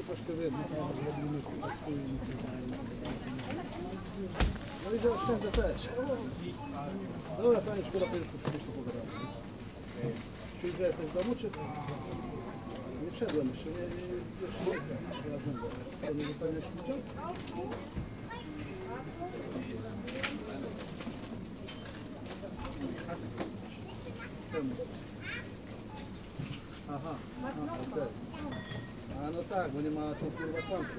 troszkę wiem, robimy no i zaoszczędzę też. Dobra, panie, szkoda, to jest po pogadamy. Czyli że jesteś w domu, czy? Nie wszedłem jeszcze, to nie zostawiłeś klucza? Czemu? Aha, okej. A no tak, bo nie ma tą kurwa kłamkę.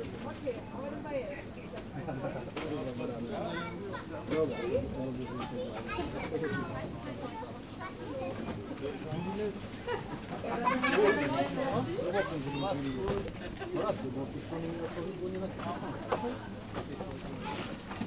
Dobra, no raczej, bo tu nie otworzył, bo nie na